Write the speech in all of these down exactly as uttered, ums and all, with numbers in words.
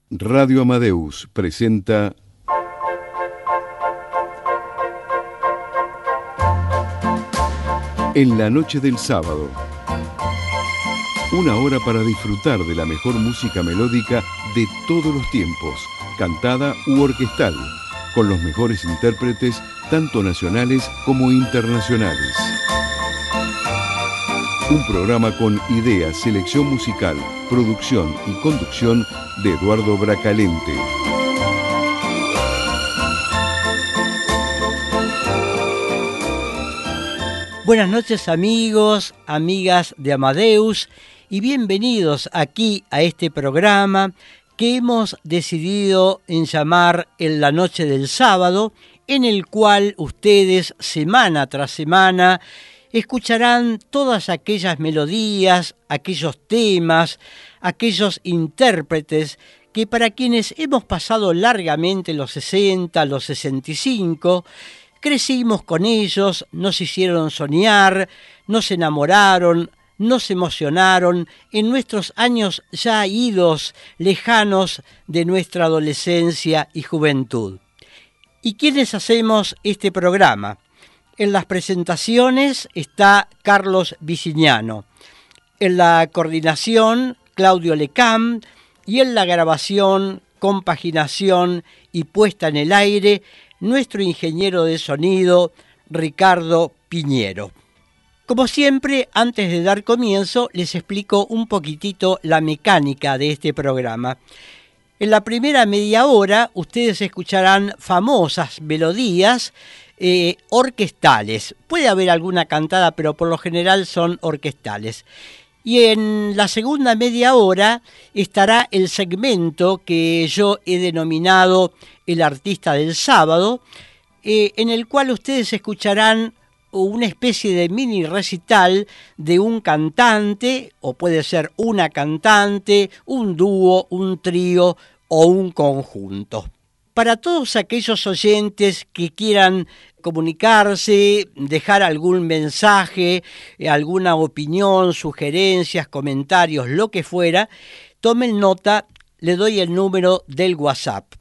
Radio Amadeus presenta En la noche del sábado, una hora para disfrutar de la mejor música melódica de todos los tiempos, cantada u orquestal, con los mejores intérpretes, tanto nacionales como internacionales. Un programa con ideas, selección musical, producción y conducción de Eduardo Bracalente. Buenas noches, amigos, amigas de Amadeus, y bienvenidos aquí a este programa que hemos decidido en llamar En la noche del sábado, en el cual ustedes semana tras semana escucharán todas aquellas melodías, aquellos temas, aquellos intérpretes que para quienes hemos pasado largamente los sesenta, los sesenta y cinco, crecimos con ellos, nos hicieron soñar, nos enamoraron, nos emocionaron en nuestros años ya idos, lejanos de nuestra adolescencia y juventud. ¿Y quiénes hacemos este programa? En las presentaciones está Carlos Vicignano, en la coordinación Claudio Lecam y en la grabación, compaginación y puesta en el aire nuestro ingeniero de sonido Ricardo Piñero. Como siempre, antes de dar comienzo, les explico un poquitito la mecánica de este programa. En la primera media hora, ustedes escucharán famosas melodías eh, orquestales. Puede haber alguna cantada, pero por lo general son orquestales. Y en la segunda media hora estará el segmento que yo he denominado El artista del sábado, eh, en el cual ustedes escucharán una especie de mini recital de un cantante, o puede ser una cantante, un dúo, un trío o un conjunto. Para todos aquellos oyentes que quieran comunicarse, dejar algún mensaje, alguna opinión, sugerencias, comentarios, lo que fuera, tomen nota, le doy el número del WhatsApp.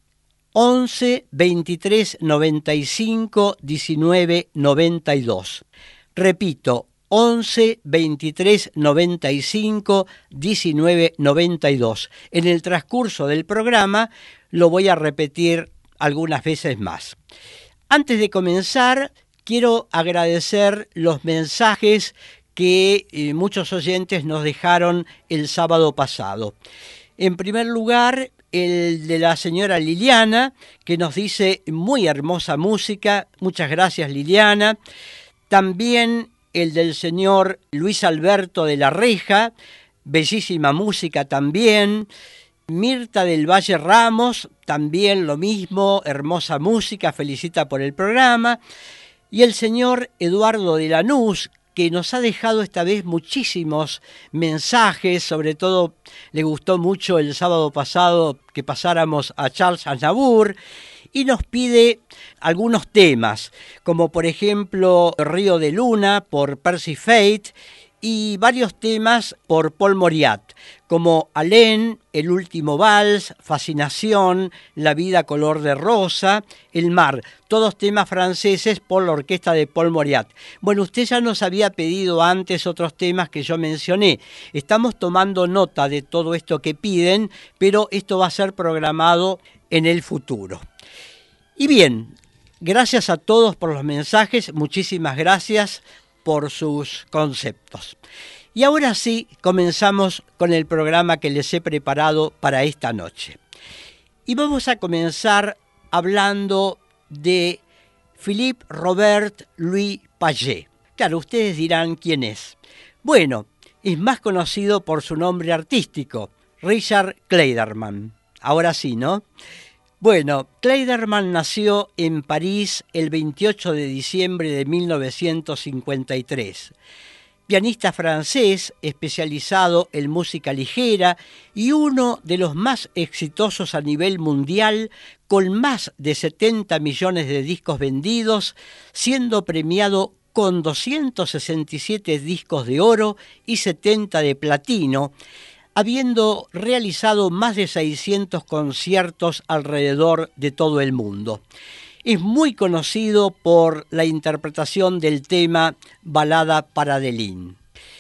once, veintitrés, noventa y cinco, diecinueve, noventa y dos. Repito, once, veintitrés, noventa y cinco, diecinueve, noventa y dos. En el transcurso del programa lo voy a repetir algunas veces más. Antes de comenzar, quiero agradecer los mensajes que eh, muchos oyentes nos dejaron el sábado pasado. En primer lugar, el de la señora Liliana, que nos dice muy hermosa música. Muchas gracias, Liliana. También el del señor Luis Alberto de la Reja, bellísima música también. Mirta del Valle Ramos, también lo mismo, hermosa música, felicita por el programa. Y el señor Eduardo de Lanús, que nos ha dejado esta vez muchísimos mensajes, sobre todo le gustó mucho el sábado pasado que pasáramos a Charles Aznavour, y nos pide algunos temas, como por ejemplo Río de Luna por Percy Faith, y varios temas por Paul Mauriat, como Alén, El último vals, Fascinación, La vida color de rosa, El mar, todos temas franceses por la orquesta de Paul Mauriat. Bueno, usted ya nos había pedido antes otros temas que yo mencioné. Estamos tomando nota de todo esto que piden, pero esto va a ser programado en el futuro. Y bien, gracias a todos por los mensajes, muchísimas gracias por sus conceptos. Y ahora sí, comenzamos con el programa que les he preparado para esta noche. Y vamos a comenzar hablando de Philippe Robert Louis Paget. Claro, ustedes dirán quién es. Bueno, es más conocido por su nombre artístico, Richard Clayderman. Ahora sí, ¿no? Bueno, Clayderman nació en París el veintiocho de diciembre de mil novecientos cincuenta y tres. Pianista francés especializado en música ligera y uno de los más exitosos a nivel mundial, con más de setenta millones de discos vendidos, siendo premiado con doscientos sesenta y siete discos de oro y setenta de platino, habiendo realizado más de seiscientos conciertos alrededor de todo el mundo. Es muy conocido por la interpretación del tema Balada para Adeline.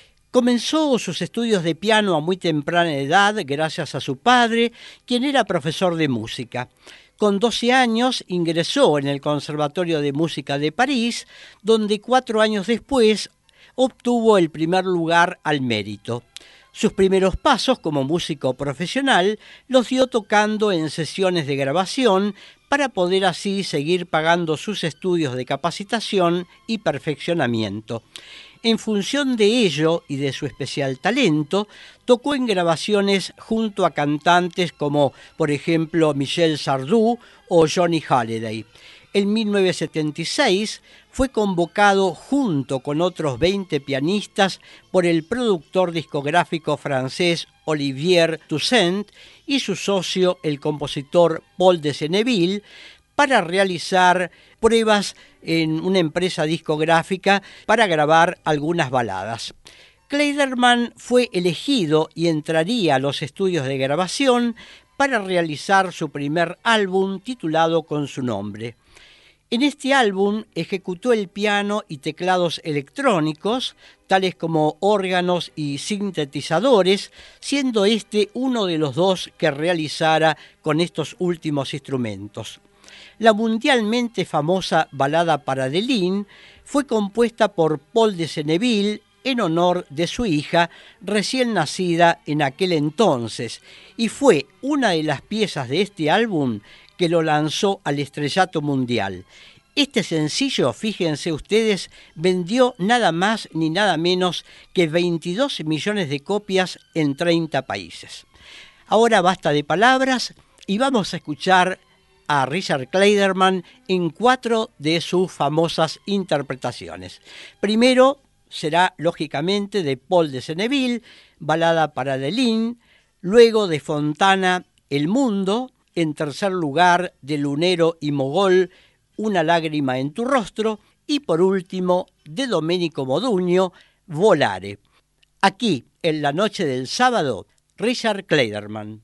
Comenzó sus estudios de piano a muy temprana edad gracias a su padre, quien era profesor de música. Con doce años ingresó en el Conservatorio de Música de París, donde cuatro años después obtuvo el primer lugar al mérito. Sus primeros pasos como músico profesional los dio tocando en sesiones de grabación para poder así seguir pagando sus estudios de capacitación y perfeccionamiento. En función de ello y de su especial talento, tocó en grabaciones junto a cantantes como, por ejemplo, Michel Sardou o Johnny Hallyday. En mil novecientos setenta y seis fue convocado junto con otros veinte pianistas por el productor discográfico francés Olivier Toussaint y su socio, el compositor Paul de Senneville, para realizar pruebas en una empresa discográfica para grabar algunas baladas. Clayderman fue elegido y entraría a los estudios de grabación para realizar su primer álbum titulado con su nombre. En este álbum ejecutó el piano y teclados electrónicos, tales como órganos y sintetizadores, siendo este uno de los dos que realizara con estos últimos instrumentos. La mundialmente famosa Balada para Adeline fue compuesta por Paul de Senneville en honor de su hija, recién nacida en aquel entonces, y fue una de las piezas de este álbum que lo lanzó al estrellato mundial. Este sencillo, fíjense ustedes, vendió nada más ni nada menos que veintidós millones de copias en treinta países. Ahora basta de palabras y vamos a escuchar a Richard Clayderman en cuatro de sus famosas interpretaciones. Primero será, lógicamente, de Paul de Senneville, Balada para Adeline, luego de Fontana, El Mundo, en tercer lugar de Lunero y Mogol, Una lágrima en tu rostro, y por último de Domenico Modugno, Volare. Aquí, en la noche del sábado, Richard Clayderman.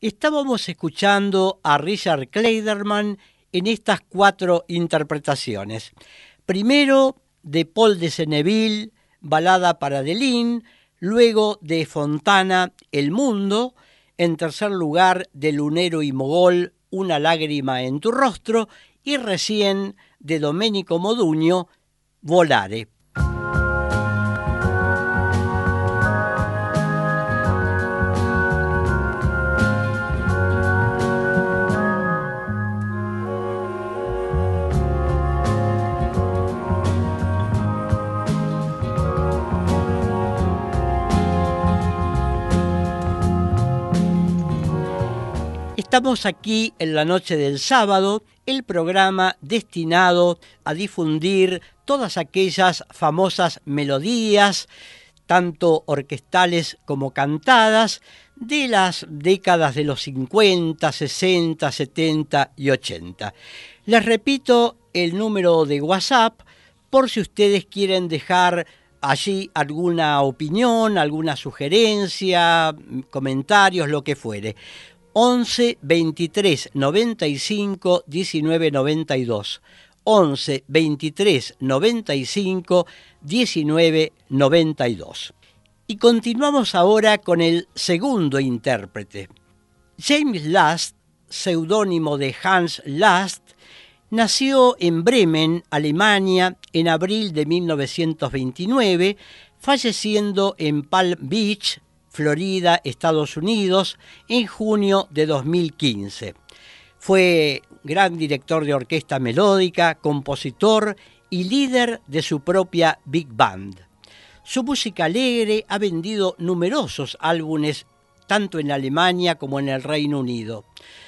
Estábamos escuchando a Richard Clayderman en estas cuatro interpretaciones. Primero de Paul de Senneville, Balada para Adeline, luego de Fontana, El Mundo, en tercer lugar de Lunero y Mogol, Una lágrima en tu rostro, y recién de Domenico Modugno, Volare. Estamos aquí en la noche del sábado, el programa destinado a difundir todas aquellas famosas melodías, tanto orquestales como cantadas, de las décadas de los cincuenta, sesenta, setenta y ochenta. Les repito el número de WhatsApp por si ustedes quieren dejar allí alguna opinión, alguna sugerencia, comentarios, lo que fuere. once, veintitrés, noventa y cinco, diecinueve, noventa y dos. once, veintitrés, noventa y cinco, diecinueve, noventa y dos. Y continuamos ahora con el segundo intérprete. James Last, seudónimo de Hans Last, nació en Bremen, Alemania, en abril de mil novecientos veintinueve, falleciendo en Palm Beach, Florida, Estados Unidos, en junio de dos mil quince. Fue gran director de orquesta melódica, compositor y líder de su propia Big Band. Su música alegre ha vendido numerosos álbumes tanto en Alemania como en el Reino Unido.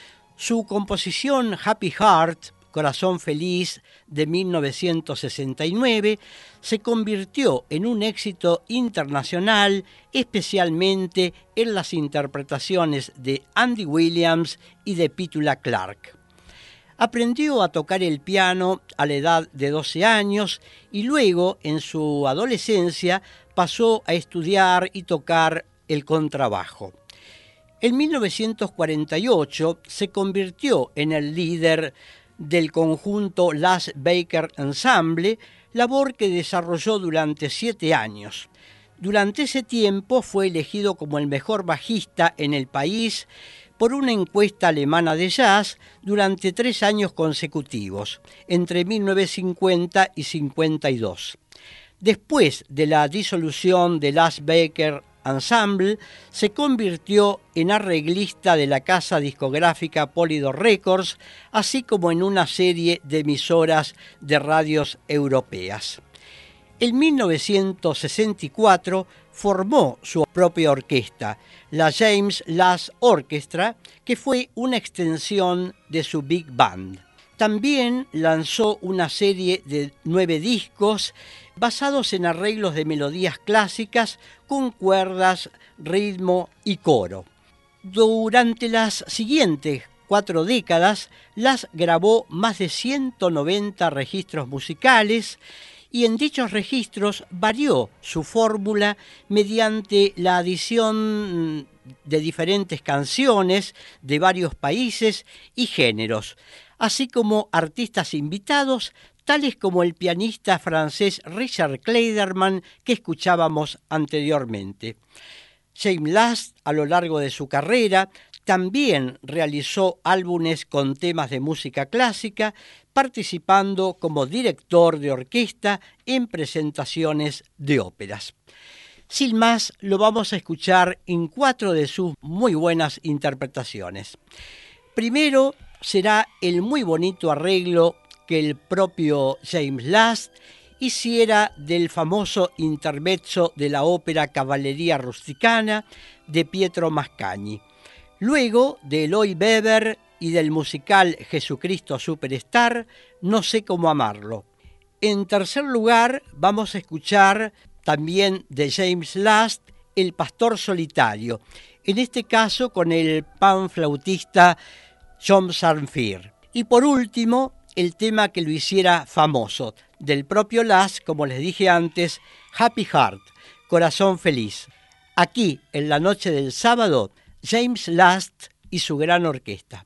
Su composición Happy Heart, Corazón Feliz, de mil novecientos sesenta y nueve, se convirtió en un éxito internacional, especialmente en las interpretaciones de Andy Williams y de Petula Clark. Aprendió a tocar el piano a la edad de doce años y luego, en su adolescencia, pasó a estudiar y tocar el contrabajo. En mil novecientos cuarenta y ocho se convirtió en el líder del conjunto Las Baker Ensemble, labor que desarrolló durante siete años. Durante ese tiempo fue elegido como el mejor bajista en el país por una encuesta alemana de jazz durante tres años consecutivos, entre mil novecientos cincuenta y cincuenta y dos. Después de la disolución de Las Baker Ensemble, se convirtió en arreglista de la casa discográfica Polydor Records, así como en una serie de emisoras de radios europeas. En mil novecientos sesenta y cuatro formó su propia orquesta, la James Last Orchestra, que fue una extensión de su Big Band. También lanzó una serie de nueve discos basados en arreglos de melodías clásicas con cuerdas, ritmo y coro. Durante las siguientes cuatro décadas, Last grabó más de ciento noventa registros musicales y en dichos registros varió su fórmula mediante la adición de diferentes canciones de varios países y géneros, así como artistas invitados, tales como el pianista francés Richard Clayderman que escuchábamos anteriormente. James Last, a lo largo de su carrera, también realizó álbumes con temas de música clásica, participando como director de orquesta en presentaciones de óperas. Sin más, lo vamos a escuchar en cuatro de sus muy buenas interpretaciones. Primero será el muy bonito arreglo que el propio James Last hiciera del famoso intermezzo de la ópera Cavalleria Rusticana de Pietro Mascagni. Luego de Eloy Weber y del musical Jesucristo Superstar, No sé cómo amarlo. En tercer lugar, vamos a escuchar también de James Last, El Pastor Solitario, en este caso con el panflautista John Zamfir. Y por último, el tema que lo hiciera famoso, del propio Last, como les dije antes, Happy Heart, Corazón Feliz. Aquí, en la noche del sábado, James Last y su gran orquesta.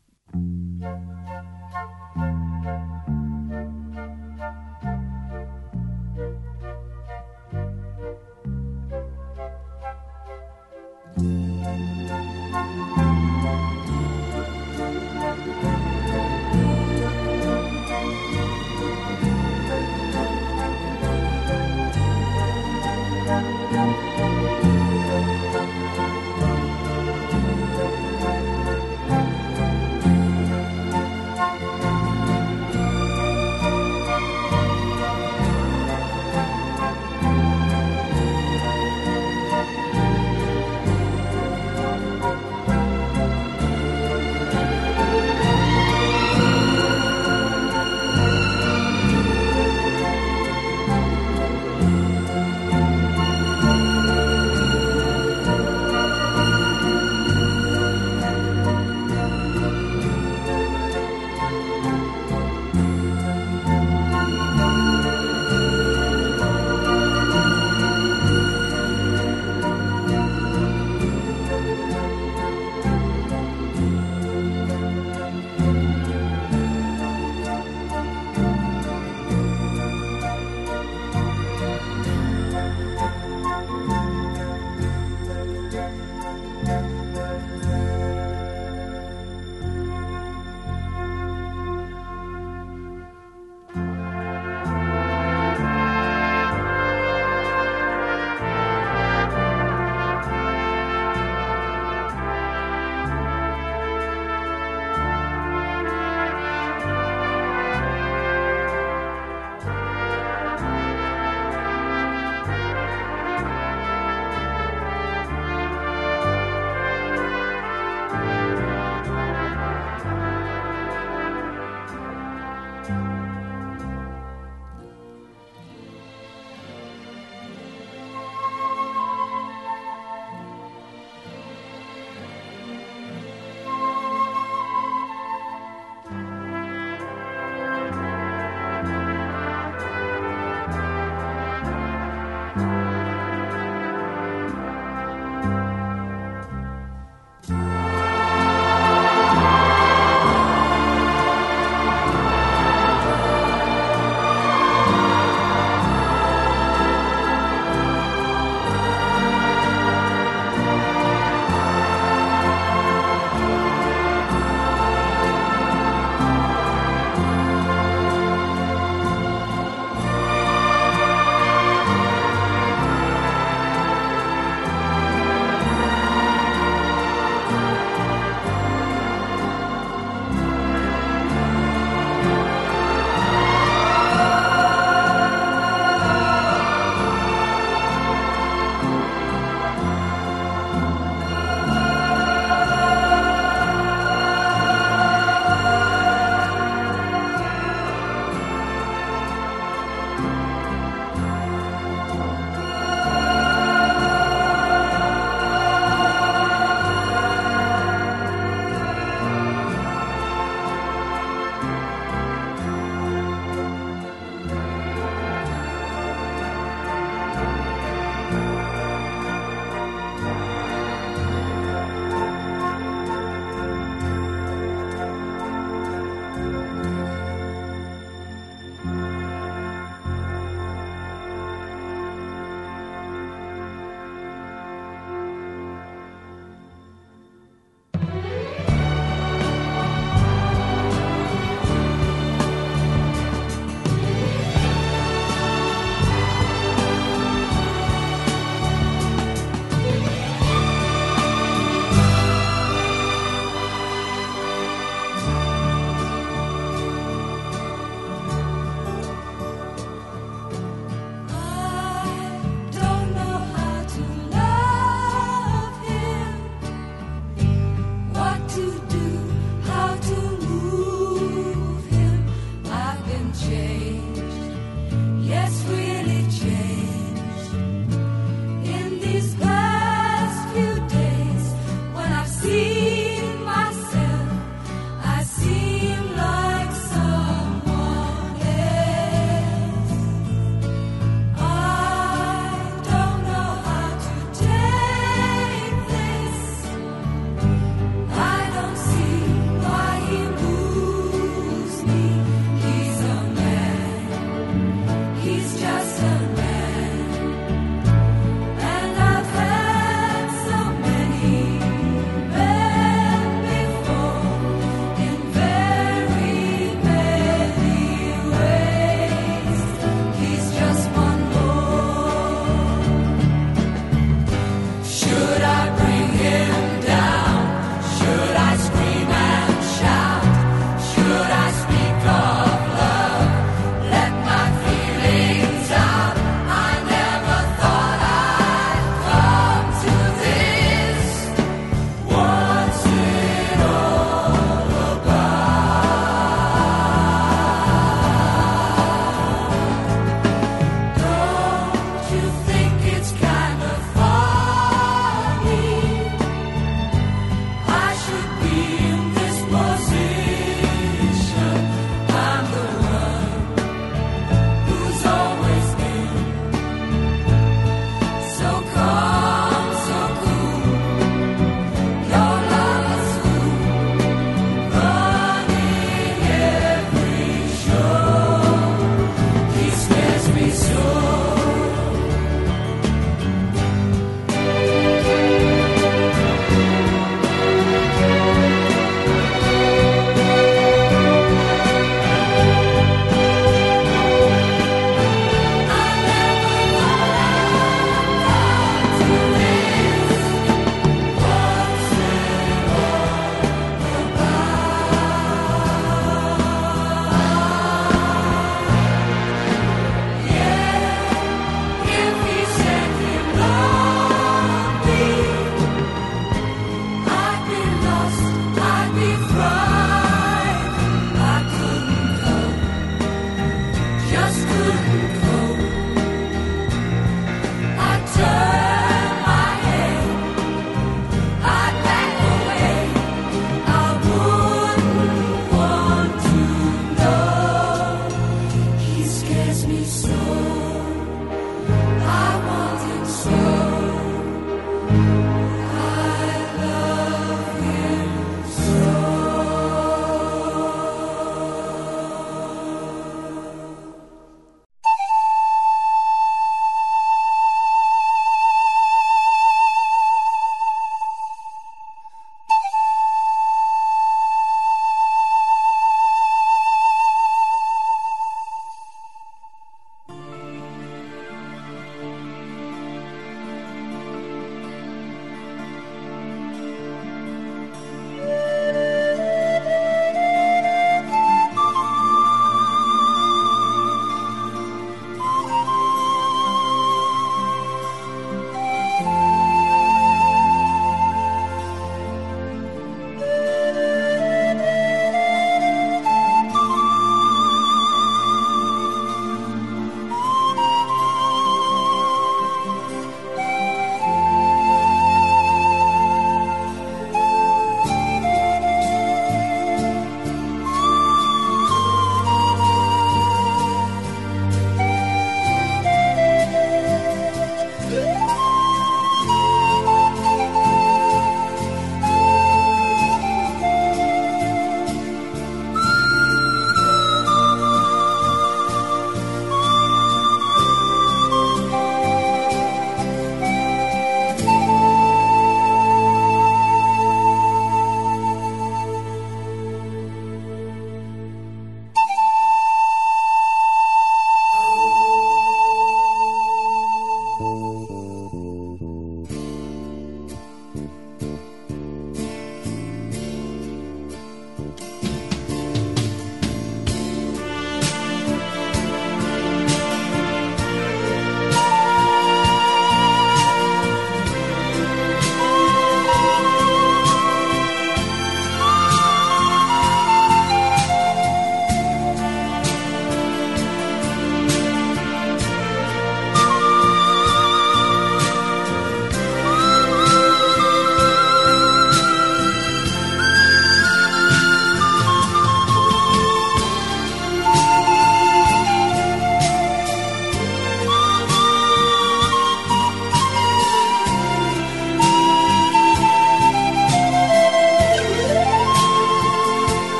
I don't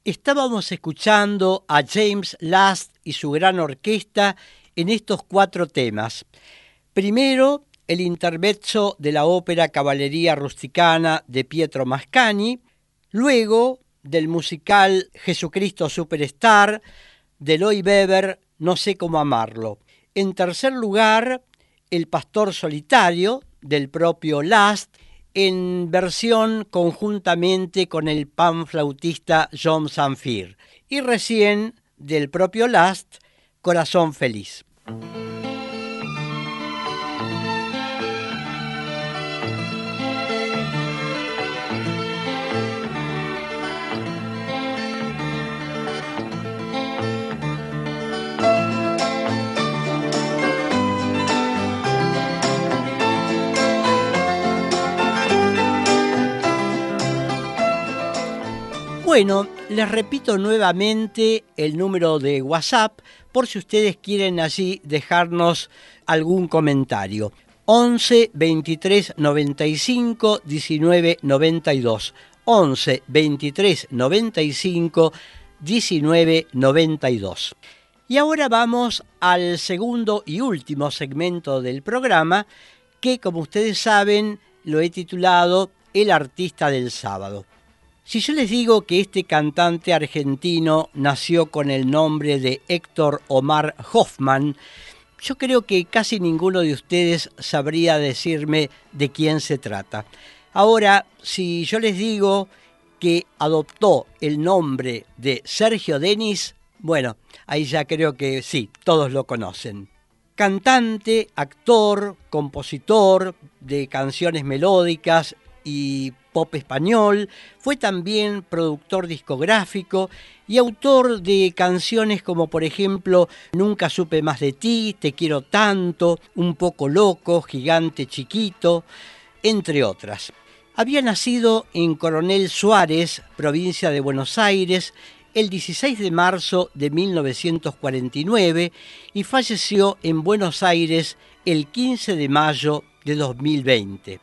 Estábamos escuchando a James Last y su gran orquesta en estos cuatro temas. Primero, el intermezzo de la ópera Cavalleria Rusticana de Pietro Mascagni, luego del musical Jesucristo Superstar de Lloyd Webber, No sé cómo amarlo. En tercer lugar, El Pastor Solitario del propio Last, en versión conjuntamente con el panflautista John Zamfir, y recién del propio Last, Corazón Feliz. Bueno, les repito nuevamente el número de WhatsApp por si ustedes quieren allí dejarnos algún comentario. once, veintitrés, noventa y cinco, diecinueve, noventa y dos. once, veintitrés, noventa y cinco, diecinueve, noventa y dos. Y ahora vamos al segundo y último segmento del programa, que como ustedes saben lo he titulado El Artista del Sábado. Si yo les digo que este cantante argentino nació con el nombre de Héctor Omar Hoffman, yo creo que casi ninguno de ustedes sabría decirme de quién se trata. Ahora, si yo les digo que adoptó el nombre de Sergio Denis, bueno, ahí ya creo que sí, todos lo conocen. Cantante, actor, compositor de canciones melódicas y pop español, fue también productor discográfico y autor de canciones como por ejemplo Nunca supe más de ti, Te quiero tanto, Un poco loco, Gigante chiquito, entre otras. Había nacido en Coronel Suárez, provincia de Buenos Aires, el dieciséis de marzo de mil novecientos cuarenta y nueve y falleció en Buenos Aires el quince de mayo de dos mil veinte.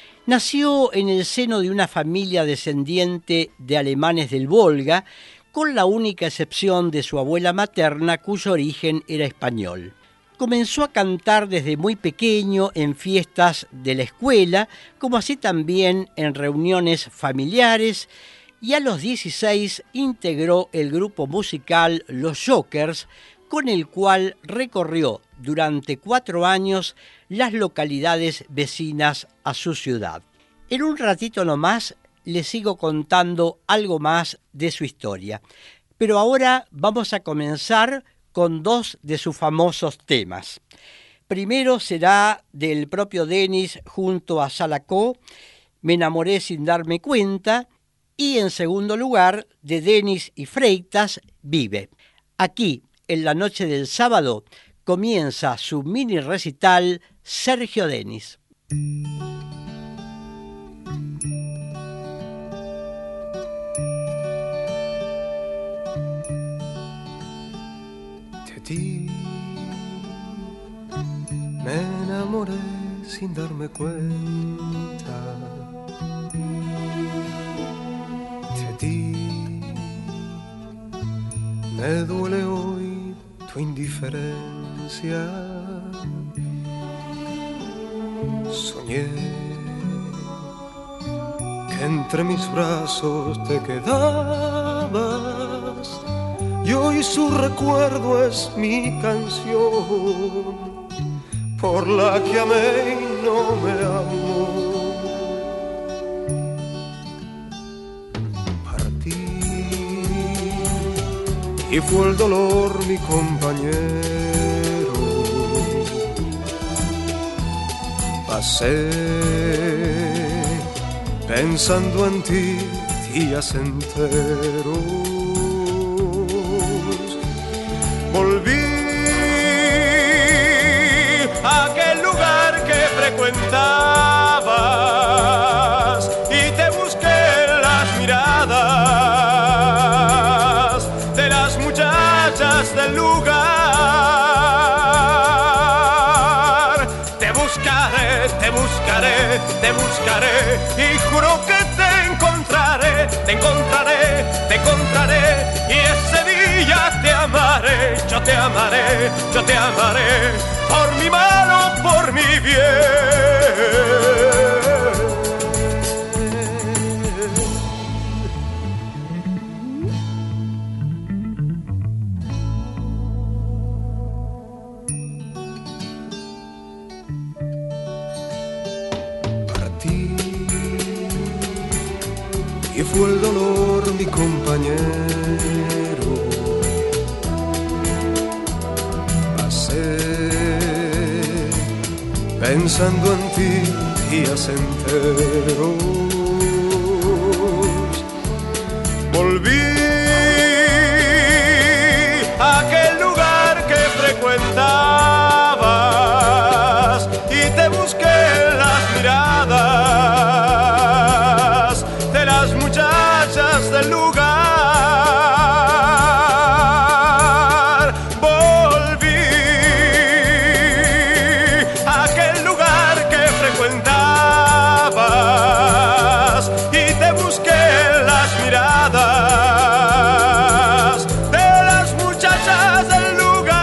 Nació en el seno de una familia descendiente de alemanes del Volga, con la única excepción de su abuela materna, cuyo origen era español. Comenzó a cantar desde muy pequeño en fiestas de la escuela, como así también en reuniones familiares, y a los dieciséis integró el grupo musical Los Jokers, con el cual recorrió durante cuatro años las localidades vecinas a su ciudad. En un ratito nomás les sigo contando algo más de su historia, pero ahora vamos a comenzar con dos de sus famosos temas. Primero será del propio Denis junto a Salacó, Me enamoré sin darme cuenta, y en segundo lugar de Denis y Freitas, Vive. Aquí, en la noche del sábado, comienza su mini recital Sergio Denis. De ti me enamoré sin darme cuenta. De ti me duele hoy tu indiferencia. Soñé que entre mis brazos te quedabas y hoy su recuerdo es mi canción, por la que amé y no me amó. Partí y fue el dolor mi compañero. Pasé pensando en ti días enteros. Volví a aquel lugar que frecuentabas y te busqué en las miradas de las muchachas del lugar. Te buscaré buscaré, te buscaré, te buscaré y juro que te encontraré, te encontraré, te encontraré y ese día te amaré, yo te amaré, yo te amaré por mi mal o por mi bien. Y fue el dolor mi compañero. Pasé pensando en ti días enteros. Volví a aquel lugar que frecuentabas y te busqué en las miradas de las muchachas del lugar. Volví a aquel lugar que frecuentabas y te busqué en las miradas de las muchachas del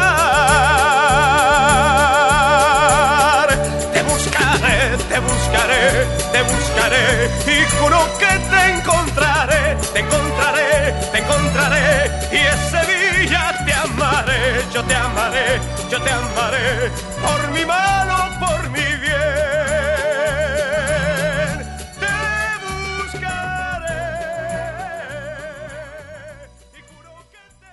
lugar. Te buscaré, te buscaré, te buscaré y juro que te encontraré, te encontraré, te encontraré y ese día te amaré, yo te amaré, yo te amaré por mi mal o por mi bien. Te buscaré y juro que te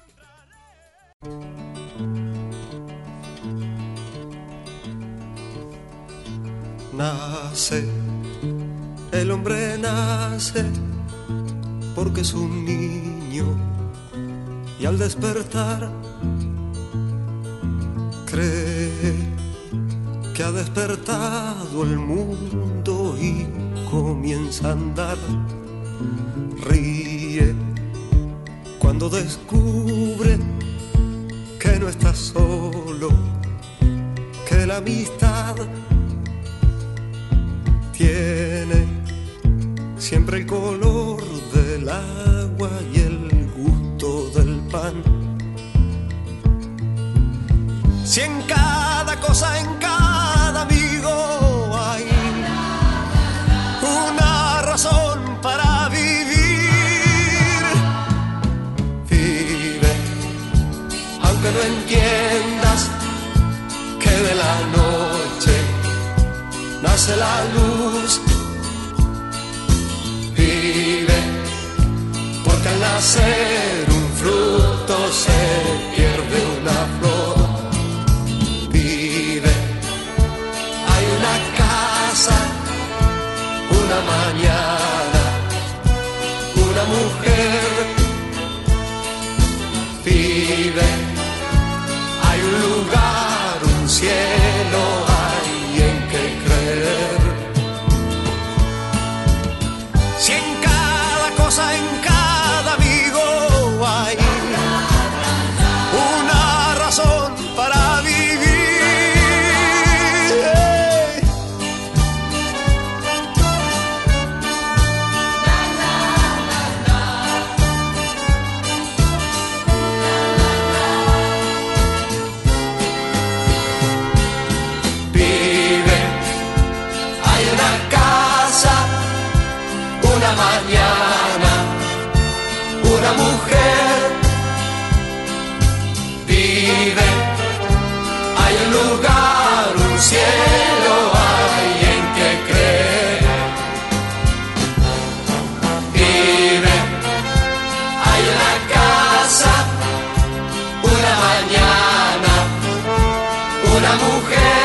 encontraré. Nace, el hombre nace porque es un niño y al despertar cree que ha despertado el mundo y comienza a andar. Ríe cuando descubre que no está solo, que la amistad tiene siempre el color del agua y el gusto del pan. Si en cada cosa, en cada amigo hay una razón para vivir, vive, aunque no entiendas que de la noche nace la luz. Vive, porque al nacer un fruto se pierde una flor. Vive, hay una casa, una mañana, una mujer. Vive, hay un lugar, un cielo, hay en que creer. Si en cada cosa, en cada amigo hay una razón para vivir. Vive, hay una casa, una mañana, una mujer. Vive, hay un lugar, un cielo, hay en que creer. Vive, hay una casa, una mañana, una mujer.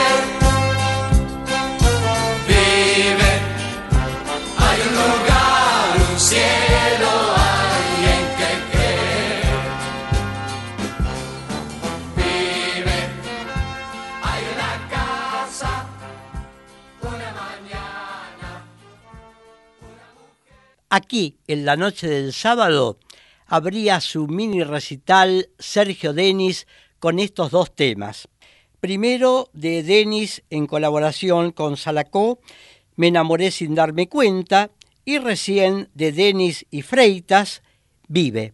Vive, hay un lugar, un cielo, hay en que creer. Vive, hay una casa, una mañana, una mujer. Aquí, en la noche del sábado, abría su mini recital Sergio Denis con estos dos temas. Primero de Denis en colaboración con Salacó, Me enamoré sin darme cuenta, y recién de Denis y Freitas, Vive.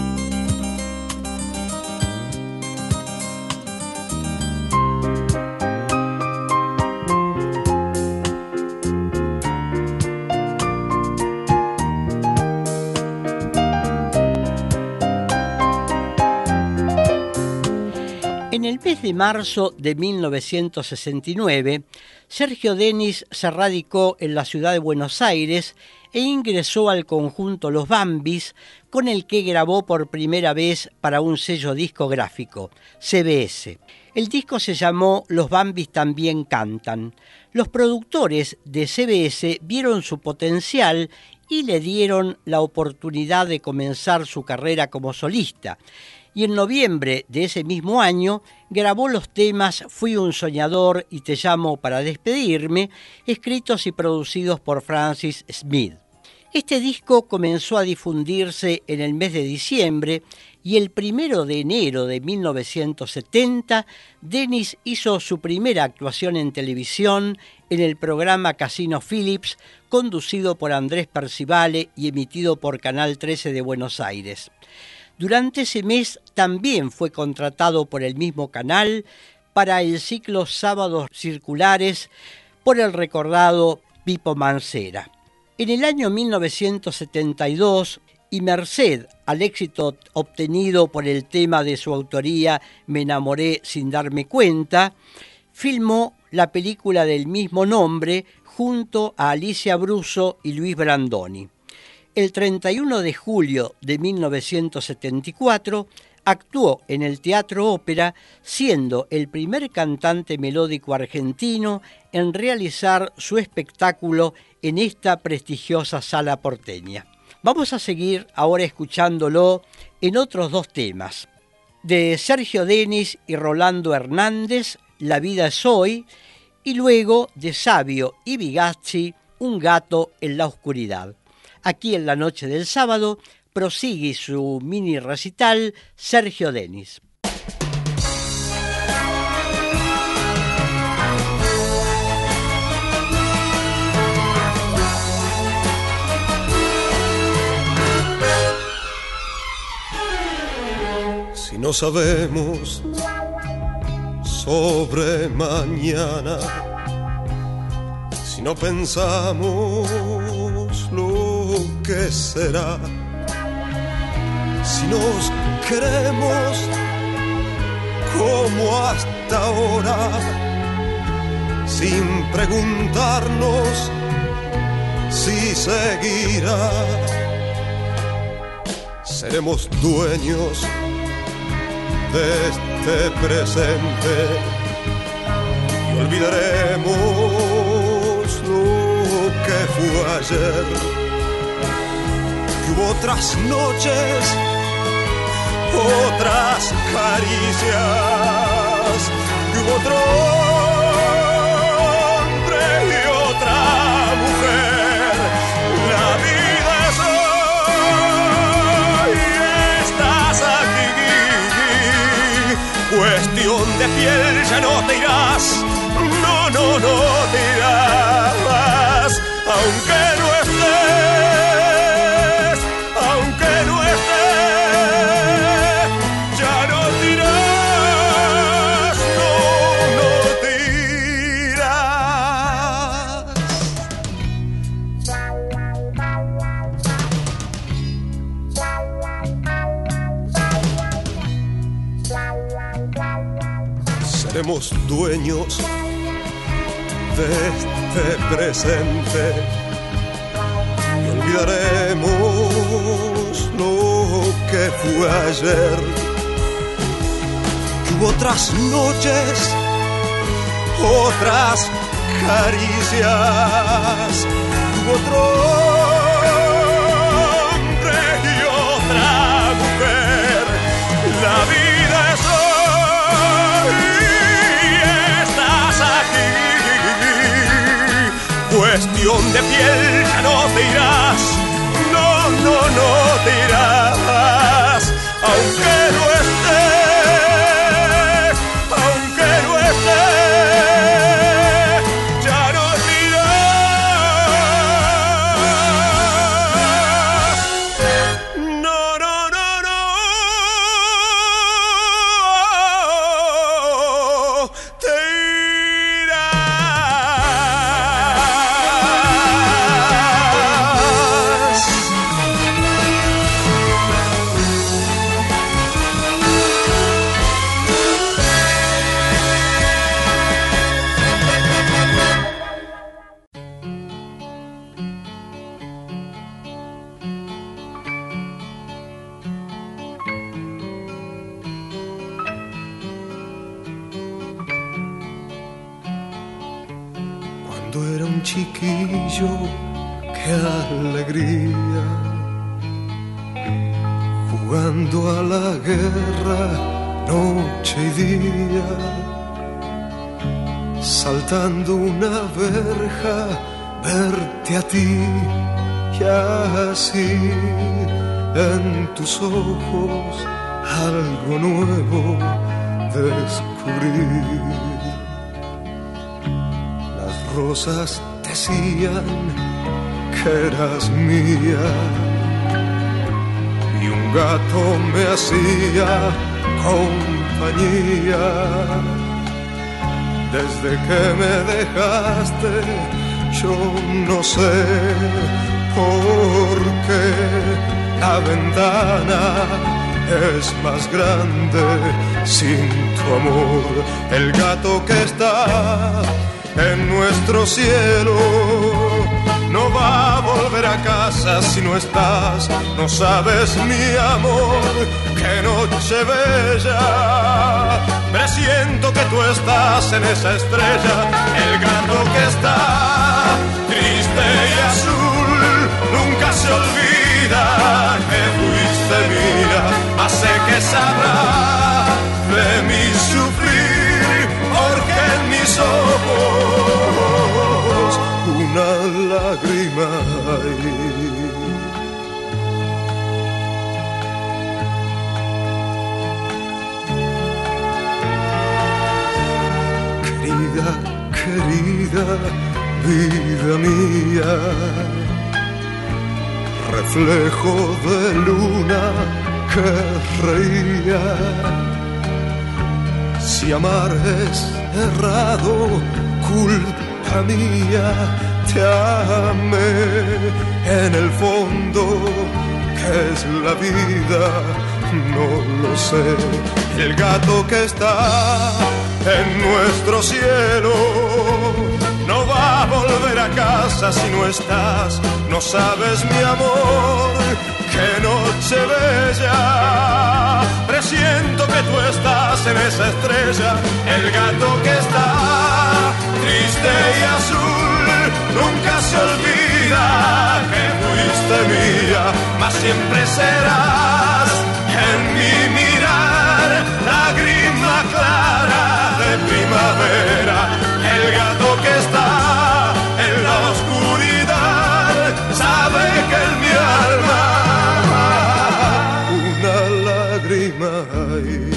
En el mes de marzo de mil novecientos sesenta y nueve, Sergio Denis se radicó en la ciudad de Buenos Aires e ingresó al conjunto Los Bambis, con el que grabó por primera vez para un sello discográfico, C B S. El disco se llamó Los Bambis también cantan. Los productores de C B S vieron su potencial y le dieron la oportunidad de comenzar su carrera como solista. Y en noviembre de ese mismo año grabó los temas Fui un soñador y Te llamo para despedirme, escritos y producidos por Francis Smith. Este disco comenzó a difundirse en el mes de diciembre y el primero de enero de mil novecientos setenta, Denis hizo su primera actuación en televisión en el programa Casino Phillips, conducido por Andrés Percivale y emitido por Canal trece de Buenos Aires. Durante ese mes también fue contratado por el mismo canal para el ciclo Sábados Circulares por el recordado Pipo Mancera. En el año mil novecientos setenta y dos, y merced al éxito obtenido por el tema de su autoría Me enamoré sin darme cuenta, filmó la película del mismo nombre junto a Alicia Bruso y Luis Brandoni. El treinta y uno de julio de mil novecientos setenta y cuatro actuó en el Teatro Ópera, siendo el primer cantante melódico argentino en realizar su espectáculo en esta prestigiosa sala porteña. Vamos a seguir ahora escuchándolo en otros dos temas. De Sergio Denis y Rolando Hernández, La vida es hoy, y luego de Sabio y Bigazzi, Un gato en la oscuridad. Aquí en la noche del sábado prosigue su mini recital Sergio Denis. Si no sabemos sobre mañana, si no pensamos lo que será, si nos queremos como hasta ahora, sin preguntarnos si seguirá, seremos dueños de este presente y olvidaremos lo que fue ayer, que hubo otras noches, otras caricias, que hubo otro hombre y otra mujer. La vida es hoy y estás aquí, cuestión de piel, ya no te irás, no, no, no te irás, aunque no estés, aunque no estés, ya no te irás, no, no te irás. Seremos dueños de este presente y olvidaremos lo que fue ayer, que hubo otras noches, otras caricias, que hubo otro hombre y otra mujer. La vida es cuestión de piel, ya no te irás, no, no, no te irás, aunque no estés, aunque no estés. cuando era un chiquillo, qué alegría, jugando a la guerra noche y día, saltando una verja, verte a ti y así en tus ojos algo nuevo descubrir. Las rosas decían que eras mía y un gato me hacía compañía. Desde que me dejaste yo no sé por qué la ventana es más grande sin tu amor. El gato que está en nuestro cielo no va a volver a casa si no estás. No sabes, mi amor, qué noche bella. Presiento que tú estás en esa estrella. El gato que está triste y azul nunca se olvida que fuiste mía, mas sé que sabrá de mi sufrir, porque en mis ojos una lágrima hay. Querida, querida, vida mía, reflejo de luna que reía. Si amar es errado, culpa mía, te amé. En el fondo, ¿qué es la vida? No lo sé. El gato que está en nuestro cielo no va a volver a casa si no estás. No sabes, mi amor, qué noche bella. Presiento que tú estás en esa estrella. El gato que está triste y azul nunca se olvida que fuiste mía, mas siempre serás en mi mirar lágrima clara de primavera. El gato que está en la oscuridad sabe que en mi alma una lágrima hay.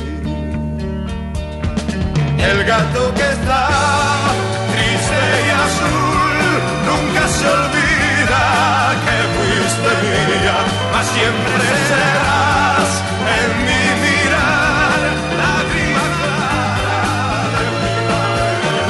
El gato que está triste y azul nunca se olvida que fuiste mía, mas siempre serás en mi mirar lágrima clara de primavera.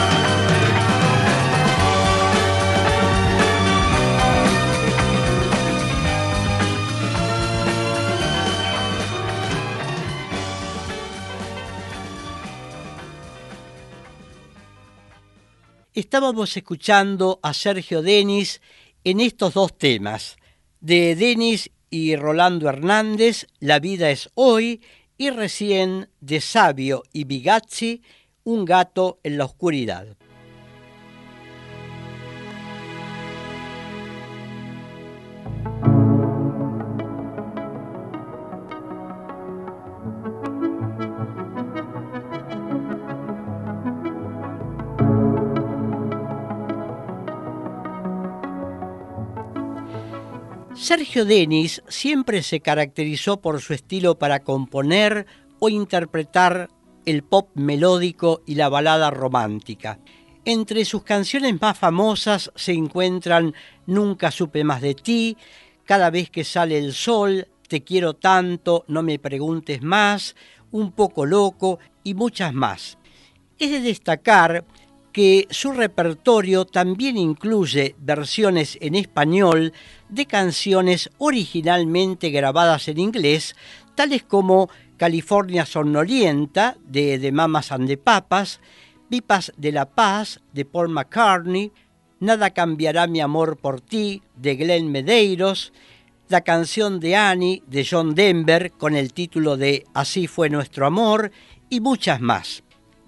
Estábamos escuchando a Sergio Denis en estos dos temas, de Denis y Rolando Hernández, La vida es hoy, y recién de Sabio y Bigazzi, Un gato en la oscuridad. Sergio Denis siempre se caracterizó por su estilo para componer o interpretar el pop melódico y la balada romántica. Entre sus canciones más famosas se encuentran Nunca supe más de ti, Cada vez que sale el sol, Te quiero tanto, No me preguntes más, Un poco loco y muchas más. Es de destacar que su repertorio también incluye versiones en español de canciones originalmente grabadas en inglés, tales como California Somnolienta, de The Mamas and the Papas, Pipas de la Paz, de Paul McCartney, Nada cambiará mi amor por ti, de Glenn Medeiros, la canción de Annie, de John Denver, con el título de Así fue nuestro amor, y muchas más.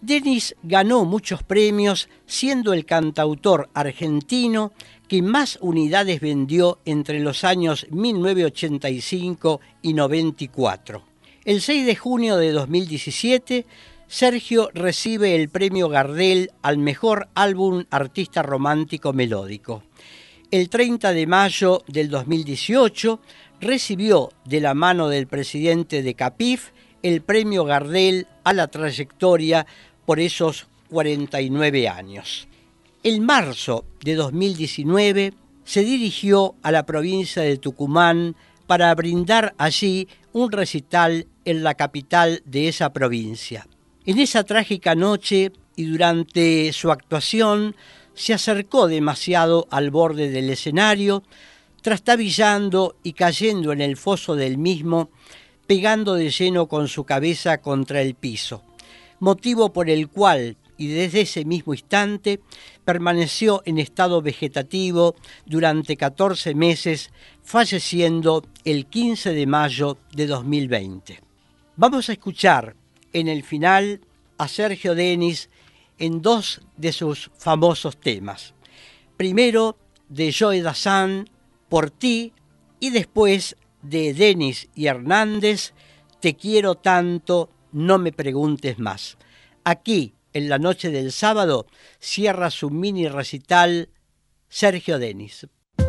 Denis ganó muchos premios, siendo el cantautor argentino que más unidades vendió entre los años mil novecientos ochenta y cinco y noventa y cuatro. El seis de junio de dos mil diecisiete, Sergio recibe el premio Gardel al mejor álbum artista romántico melódico. El treinta de mayo del dos mil dieciocho recibió de la mano del presidente de Capif el premio Gardel a la trayectoria por esos cuarenta y nueve años. En marzo de dos mil diecinueve se dirigió a la provincia de Tucumán para brindar allí un recital en la capital de esa provincia. En esa trágica noche y durante su actuación se acercó demasiado al borde del escenario, trastabillando y cayendo en el foso del mismo, pegando de lleno con su cabeza contra el piso, motivo por el cual, y desde ese mismo instante, permaneció en estado vegetativo durante catorce meses, falleciendo el quince de mayo de dos mil veinte. Vamos a escuchar en el final a Sergio Denis en dos de sus famosos temas. Primero de Joe Dassin, Por ti, y después de Denis y Hernández, Te quiero tanto, no me preguntes más. Aquí, en la noche del sábado, cierra su mini recital Sergio Denis.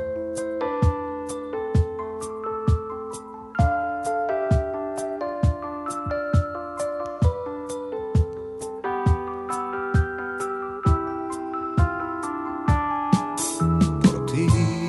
Por ti,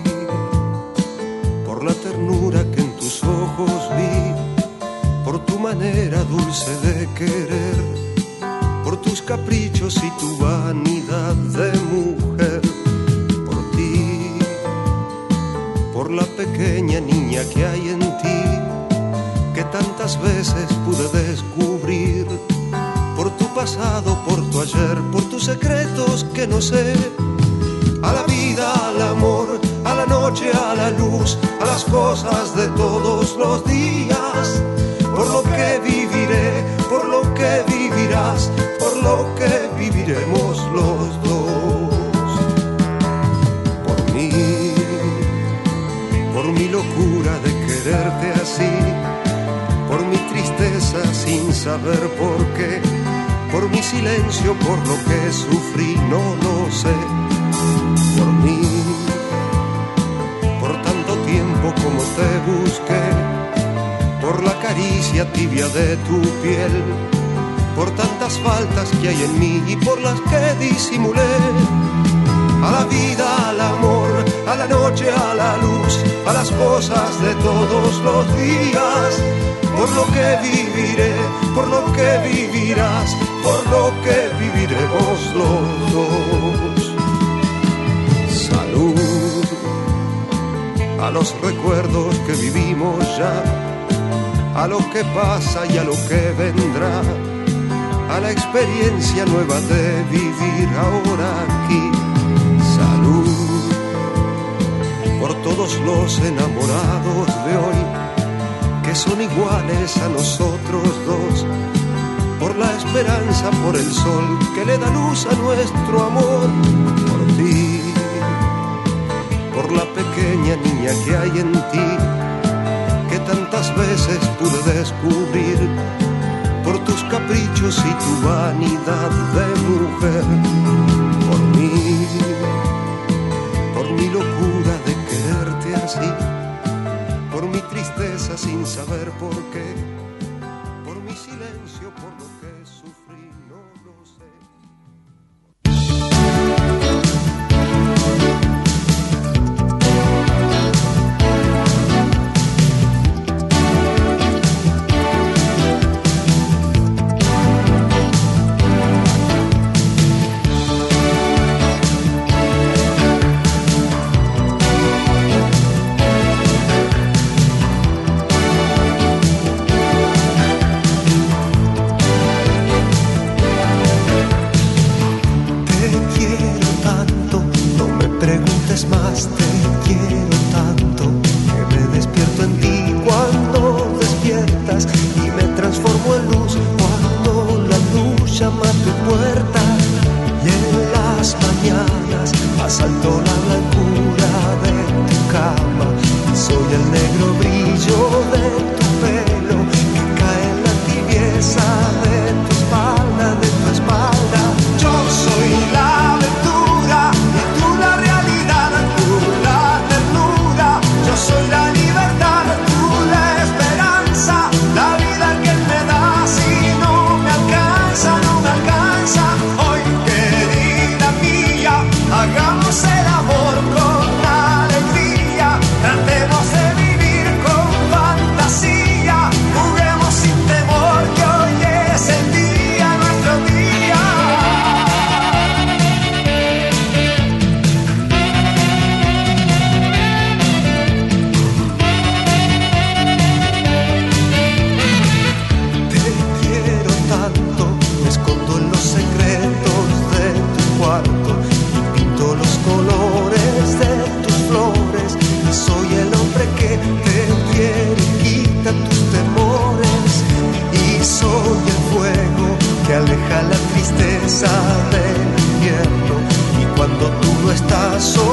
por la ternura que en tus ojos vi, por tu manera dulce de querer, por tus caprichos y tu vanidad de mujer, por ti, por la pequeña niña que hay en ti, que tantas veces pude descubrir, por tu pasado, por tu ayer, por tus secretos que no sé, a la vida, al amor, a la noche, a la luz, a las cosas de todos los días, por lo que viviré, por lo que vivirás, por lo que viviremos los dos. Por mí, por mi locura de quererte así, por mi tristeza sin saber por qué, por mi silencio, por lo que sufrí, no lo sé. Por mí, por tanto tiempo como te busqué, por la caricia tibia de tu piel, por tantas faltas que hay en mí y por las que disimulé, a la vida, al amor, a la noche, a la luz, a las cosas de todos los días, por lo que viviré, por lo que vivirás, por lo que viviremos los dos. Salud a los recuerdos que vivimos ya, a lo que pasa y a lo que vendrá, a la experiencia nueva de vivir ahora aquí. Salud por todos los enamorados de hoy, que son iguales a nosotros dos, por la esperanza, por el sol que le da luz a nuestro amor. Por ti, por la pequeña niña que hay en ti, que tantas veces pude descubrir, por tus caprichos y tu vanidad de mujer. Por mí, por mi locura de quererte así, por mi tristeza sin saber por qué, por mi silencio, por lo que sufrí, no lo sé.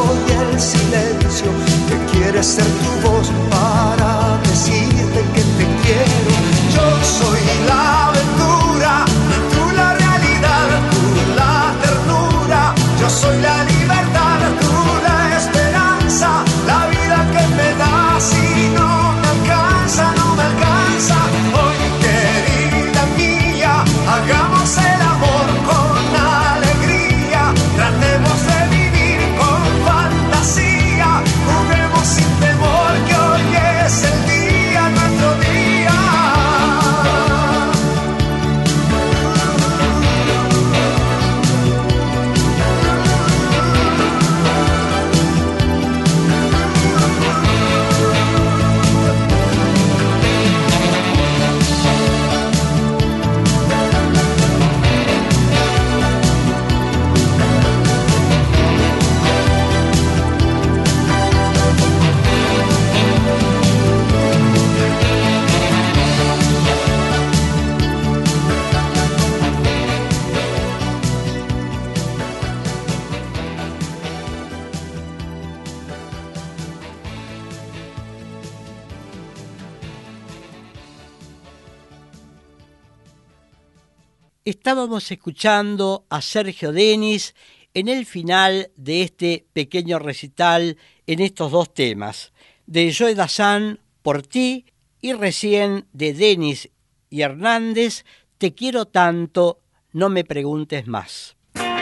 soy el silencio que quiere ser tu voz para decirte que te quiero. Yo soy la aventura, tú la realidad, tú la ternura. Yo soy la libertad, tú la esperanza, la vida que me das y no me alcanza, no me alcanza. Hoy, querida mía, hagamos el amor con alegría, tratemos de vivir con fantasía, juguemos sin temor que hoy es el día, nuestro día. Estábamos escuchando a Sergio Denis en el final de este pequeño recital en estos dos temas, de Joe Dassin, Por ti, y recién de Denis y Hernández, Te quiero tanto, no me preguntes más.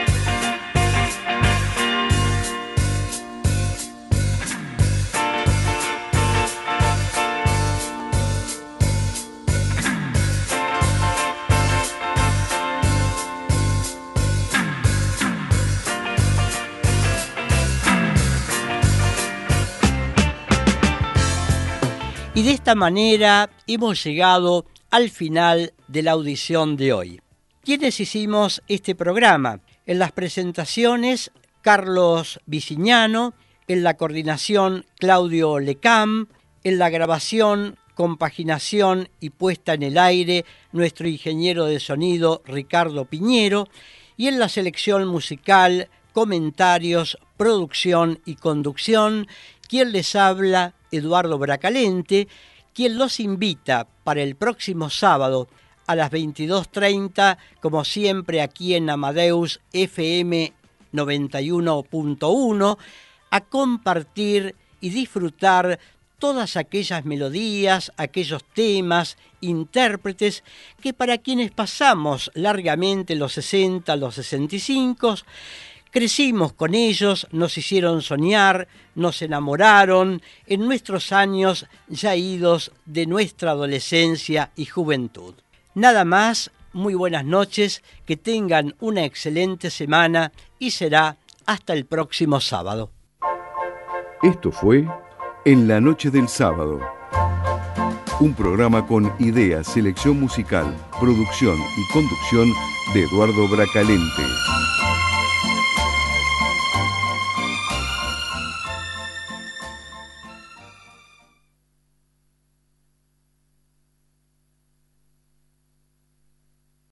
Y de esta manera hemos llegado al final de la audición de hoy. ¿Quiénes hicimos este programa? En las presentaciones, Carlos Vicignano, en la coordinación, Claudio Lecam, en la grabación, compaginación y puesta en el aire, nuestro ingeniero de sonido, Ricardo Piñero, y en la selección musical, comentarios, producción y conducción, quien les habla, Eduardo Bracalente, quien los invita para el próximo sábado a las veintidós treinta, como siempre aquí en Amadeus F M noventa y uno punto uno, a compartir y disfrutar todas aquellas melodías, aquellos temas, intérpretes que para quienes pasamos largamente los sesenta, los sesenta y cinco, crecimos con ellos, nos hicieron soñar, nos enamoraron en nuestros años ya idos de nuestra adolescencia y juventud. Nada más, muy buenas noches, que tengan una excelente semana y será hasta el próximo sábado. Esto fue En la Noche del Sábado, un programa con ideas, selección musical, producción y conducción de Eduardo Bracalente.